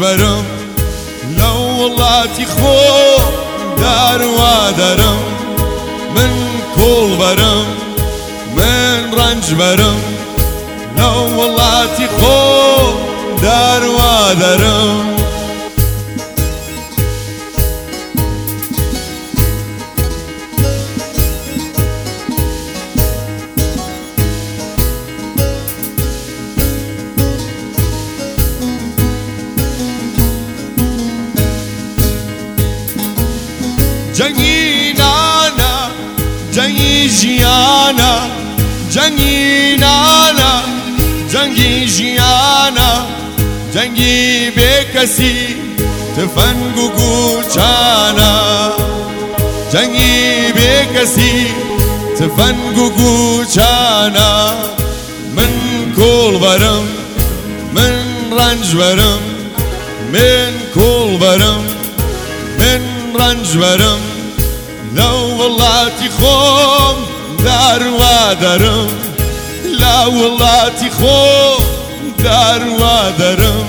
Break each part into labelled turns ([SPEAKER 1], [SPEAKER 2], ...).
[SPEAKER 1] برم لو وڵاتی خۆ داروا دەرم من کۆڵ بەرم من ڕەنج بەرم لەو وڵاتی خۆ داروا دەرم جەنگی نانە جەنگی ژیانە جەنگی نانە جەنگی ژیانە جەنگی بێکەسی تفەنگ و گوچانە جەنگی بێکەسی تفەنگ و گوچانە من کۆڵ بەرم من ڕەنج بەرم من کۆڵ بەرم من ڕەنج بەرم لەو وڵاتی خۆم داروا دەرم لە وڵاتی خۆم داروا دەرم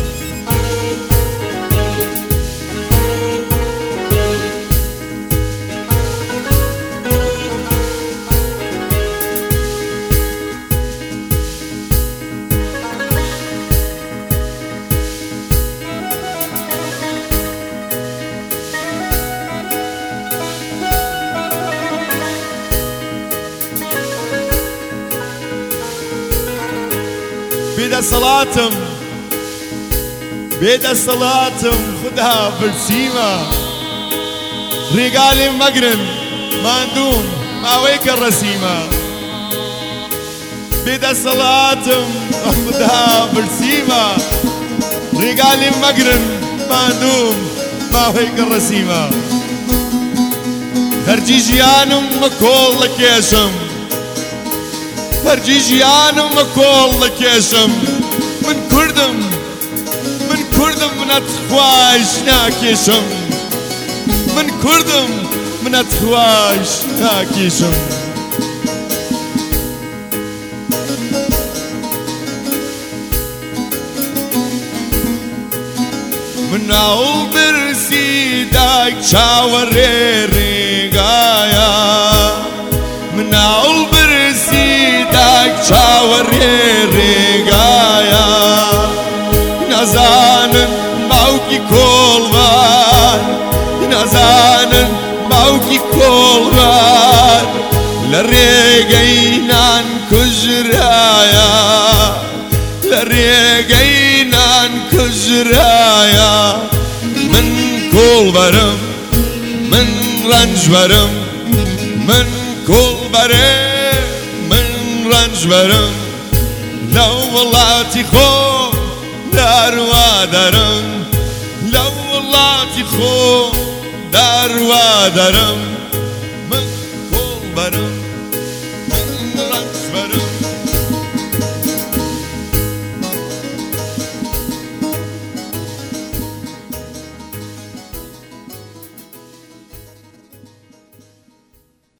[SPEAKER 1] بێدەسەڵاتم بێدەسەڵاتم خدا برسیمە ڕێگالێم مەگرن ماندووم ماوەی کە ڕەسیمە بێدەسەڵاتم خدا برسیمە ڕێگالێم مەگرن ماندووم ماوەی کە ڕەسیمە هەرگی ژیانم بە کۆڵ دەکێشم هەرگی ژیانم بە کۆڵ دەکێشم من کوردم منەت خوایش ناکێشم من کوردم منەت خوایش ناکێشم من ئەو برسی دایک چاوەڕێ ڕێگایە من ئەو برسی دایک چاوەڕێ ڕێگایە نەزانن باوکی کۆڵبار نەزانن باوکی کۆڵبار لە ڕێگەی نان کوژرایە لە ڕێگەی نان کوژرایە من کۆڵ بەرم من ڕەنج بەرم من کۆڵ بەرم من ڕەنج بەرم لەو وڵاتی خۆ داروا دەرم لەو وڵاتی خۆ داروا دەرم